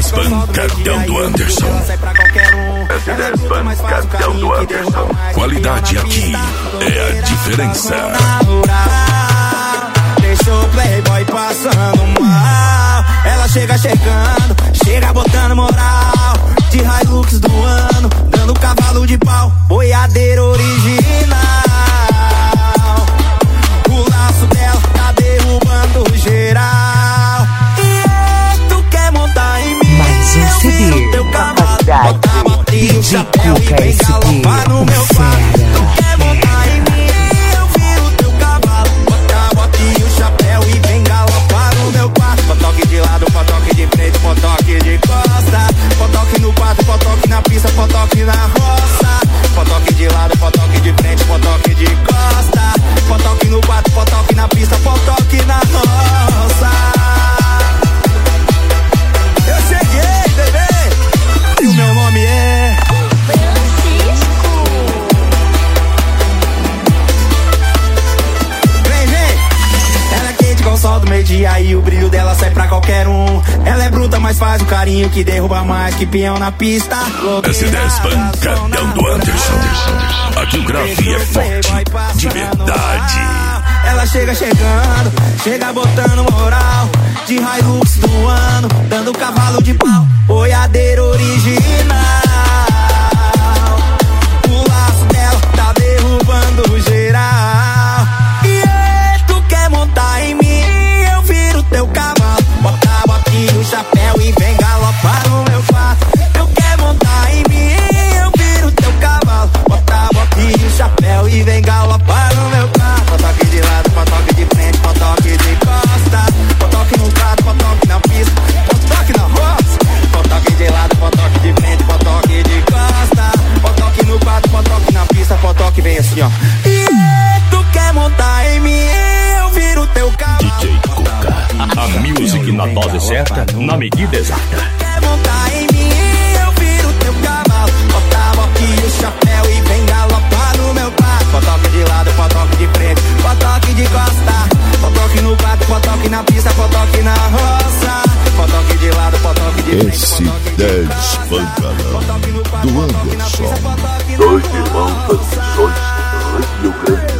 S10 Pancadão do Anderson. S10 Pancadão do Anderson. Qualidade aqui é a diferença. Deixou o playboy passando mal. Ela chega chegando, chega botando moral. De Hilux do ano, dando cavalo de pau. Boiadeiro original. O laço dela tá derrubando geral. E tu quer montar em mim? Mais um CD. Teu cavalo, bota a botinha, o chapéu e vem galopar no meu quarto. Tu quer montar em mim? Eu viro teu cavalo. Bota a botinha, o chapéu e vem galopar no meu quarto. Potoque de lado, potoque de frente, potoque de costa. Potoque no quarto, potoque na pista, potoque na roça. Potoque de lado, potoque de frente, potoque de costa. Potoque no quarto, potoque na pista, potoque na roça. Eu cheguei, bebê, e o meu nome é Francisco. Vem, vem. Ela é quente com o sol do meio-dia e o brilho dela sai pra qualquer um. Ela é bruta, mas faz um carinho que derruba mais que peão na pista. S10 Pancadão do Anderson. Aqui o grave é forte, de verdade. Ela chega chegando, chega botando moral. De Hilux do ano, dando cavalo de pau. Boiadeiro original. O laço dela tá derrubando geral. E tu quer montar em mim? Eu viro teu cavalo. Bota a botinha, o chapéu e vem galopar no meu quarto. Tu quer montar em mim? Eu viro teu cavalo. Bota a botinha, o chapéu e vem galopar no meu quarto. Potoque de lado, potoque de frente, potoque de costa. Potoque no quarto, potoque na pista, potoque na roça. Potoque de lado, potoque de frente, potoque de costa. Potoque no quarto, potoque na pista, potoque vem assim, ó. E tu quer montar em mim? Eu viro teu cavalo. DJ Cuca, a music na dose certa, na medida exata. Quer montar em mim? Eu viro teu cavalo. Bota a boquinha, o chapéu e vem galopar no meu quarto. Potoque de lado, potoque de frente, potoque de costa. Potoque no quarto, potoque na pista, potoque na roça. Potoque de lado, potoque de frente, S10 Pancadão do Anderson. Dois irmãos das missões, Rio Grande.